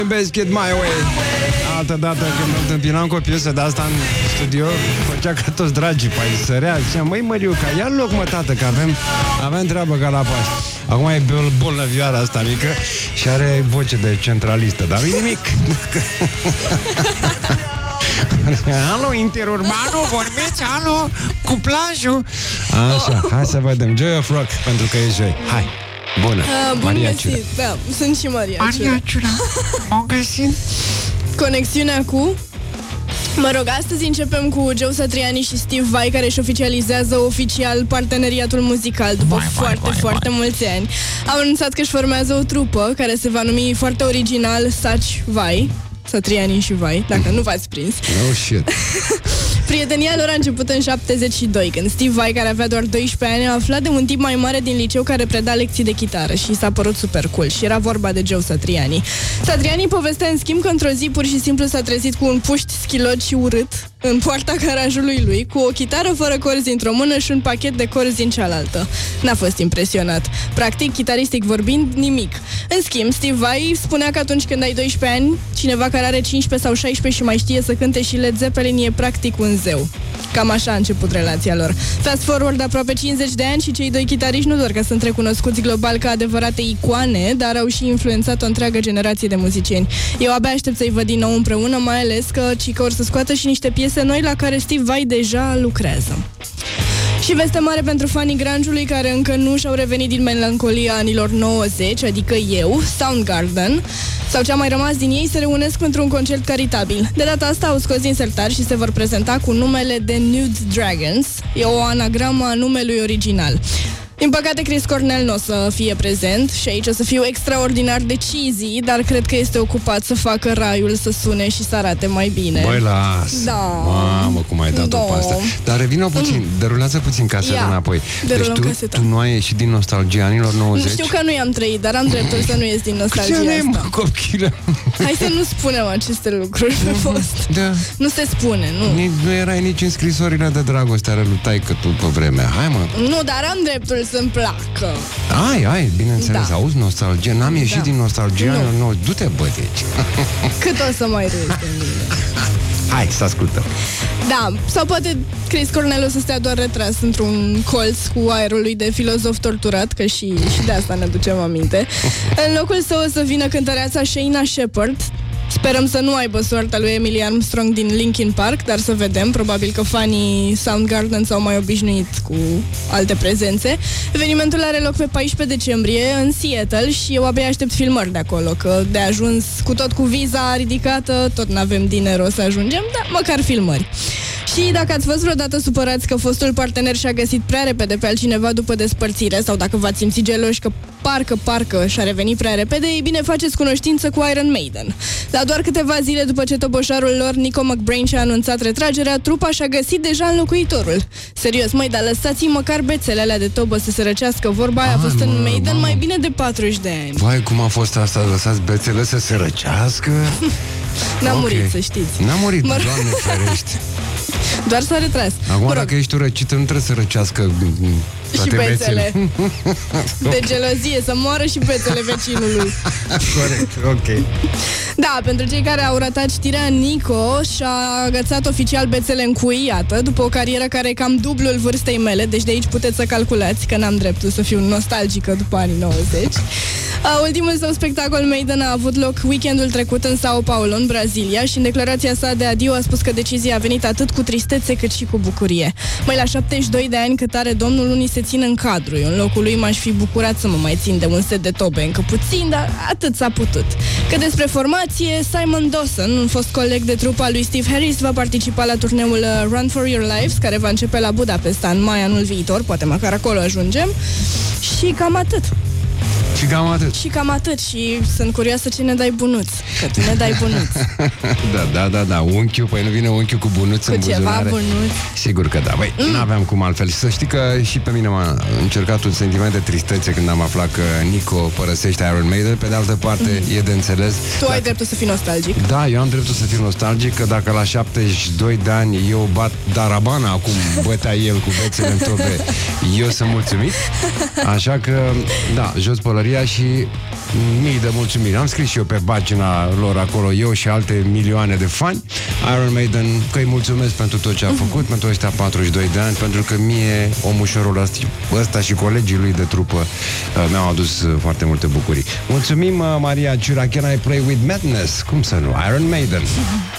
Best Kid My Way. Altă dată când întâmpinam cu o piesă de asta în studio, făcea ca toți dragii pe aici, sărea, zicea, măi Măriuca, ia loc mă tată, că avem treabă ca la Paști. Acum e bolnăvioara asta mică și are voce de centralistă, dar nu nimic. Alo, Interurbano, vorbiți, alo, cu plajul. Așa, hai să vedem. Joy of Rock, pentru că e joi. Hai, bună. Bun găsit, da, sunt și Maria Ciura. M-am găsit. Conexiunea cu... Mă rog, astăzi începem cu Joe Satriani și Steve Vai, care își oficializează oficial parteneriatul muzical după foarte mulți ani. Au anunțat că își formează o trupă care se va numi foarte original Saci Vai, Satriani și Vai, dacă nu v-ați prins. Oh, shit. Prietenia lor a început în 72, când Steve Vai, care avea doar 12 ani, a aflat de un tip mai mare din liceu care preda lecții de chitară și s-a părut super cool. Și era vorba de Joe Satriani. Satriani povestea în schimb că într-o zi pur și simplu s-a trezit cu un puști schilot și urât în poarta garajului lui, cu o chitară fără corzi într-o mână și un pachet de corzi în cealaltă. N-a fost impresionat. Practic, chitaristic vorbind, nimic. În schimb, Steve Vai spunea că atunci când ai 12 ani, cineva care are 15 sau 16 și mai știe să cânte și Led Zeppelin e practic un zeu. Cam așa a început relația lor. Fast forward aproape 50 de ani și cei doi chitariști nu doar că sunt recunoscuți global ca adevărate icoane, dar au și influențat o întreagă generație de muzicieni. Eu abia aștept să-i văd din nou împreună, mai ales că cică or să scoată și niște piese noi la care Steve Vai deja lucrează. Și veste mare pentru fanii grunge-ului care încă nu și-au revenit din melancolia anilor 90, adică eu, Soundgarden, sau ce-a mai rămas din ei, se reunesc pentru un concert caritabil. De data asta au scos din sertar și se vor prezenta cu numele de Nude Dragons. E o anagramă a numelui original. Din păcate, Chris Cornell nu o să fie prezent și aici o să fiu extraordinar de cheesy, dar cred că este ocupat să facă raiul să sune și să arate mai bine. Băi, las! Da. Mamă, cum ai dat-o pe asta. Dar revină puțin, derulează puțin caseta înapoi. Deci tu nu ai ieșit din nostalgia anilor 90? Știu că nu i-am trăit, dar am dreptul să nu ies din nostalgia asta. Ce mă, copchilă? Hai să nu spunem aceste lucruri pe post. Da. Nu se spune, nu. Nu erai nici în scrisorile de dragoste ale lui taică tu pe vremea. Hai, mă. Nu, dar am dreptul să-mi placă. Ai, bineînțeles, Da. Auzi nostalgie. N-am ieșit din nostalgia anilor 90. Du-te, bă, deci. Cât o să mai râzi de mine? Hai să ascultăm. Da, sau poate Chris Cornell o să stea doar retras într-un colț cu aerul lui de filozof torturat, că și de asta ne ducem aminte. În locul său o să vină cântăreața Shayna Shepherd. Sperăm să nu aibă soarta lui Emily Armstrong din Linkin Park, dar să vedem, probabil că fanii Soundgarden s-au mai obișnuit cu alte prezențe. Evenimentul are loc pe 14 decembrie în Seattle și eu abia aștept filmări de acolo, că de ajuns cu viza ridicată, tot n-avem dinero să ajungem, dar măcar filmări. Și dacă ați fost vreodată supărați că fostul partener și-a găsit prea repede pe altcineva după despărțire, sau dacă v-ați simțit geloși că parcă și-a revenit prea repede, ei bine, faceți cunoștință cu Iron Maiden. La doar câteva zile după ce toboșarul lor, Nico McBrain, și-a anunțat retragerea, trupa și-a găsit deja înlocuitorul. Serios, măi, dar lăsați-i măcar bețele alea de tobă să se răcească. Vorba aia a fost în Maiden mai bine de 40 de ani. Vai, cum a fost asta? Lăsați bețele să se răcească? N-a murit, să știți. N-a murit, Doamne ferește. Doar s-a retras. Acum, dacă ești răcită, nu trebuie să răcească și bețele. De gelozie, să moară și bețele vecinului. Corect, ok. Da, pentru cei care au ratat știrea, Nico și-a agățat oficial bețele în cui, iată, după o carieră care e cam dublul vârstei mele, deci de aici puteți să calculați că n-am dreptul să fiu nostalgică după anii 90. Ultimul său spectacol Maiden a avut loc weekendul trecut în Sao Paulo, în Brazilia, și în declarația sa de adio a spus că decizia a venit atât cu tristețe cât și cu bucurie. Măi, la 72 de ani cât are domnul, unii se țin în cadru. Eu în locul lui m-aș fi bucurat să mă mai țin de un set de tobe, încă puțin, dar atât s-a putut. Că despre formație, Simon Dawson, un fost coleg de trupa lui Steve Harris, va participa la turneul Run for Your Lives, care va începe la Budapesta în mai anul viitor, poate măcar acolo ajungem. Și cam atât. Și cam atât. Și sunt curioasă ce ne dai bunuț. Că tu ne dai bunuț. Da. Unchiul, păi nu vine unchiul cu bunuț în buzunare? Cu ceva bunuț. Sigur că da. Băi, n-aveam cum altfel. Să știi că și pe mine m-a încercat un sentiment de tristețe când am aflat că Nico părăsește Iron Maiden. Pe de altă parte, e de înțeles. Tu ai dreptul să fii nostalgic. Da, eu am dreptul să fiu nostalgic, că dacă la 72 de ani eu bat darabana, acum bătea el cu bețele în tobe, eu sunt mulțumit. Așa că, da, jos pălăria. Maria și mii de mulțumiri. Am scris și eu pe pagina lor acolo, eu și alte milioane de fani Iron Maiden, că îi mulțumesc pentru tot ce a făcut, pentru ăștia 42 de ani, pentru că mie, omușorul ăsta și colegii lui de trupă mi-au adus foarte multe bucurii. Mulțumim, Maria Ciura. Can I play with madness? Cum să nu? Iron Maiden.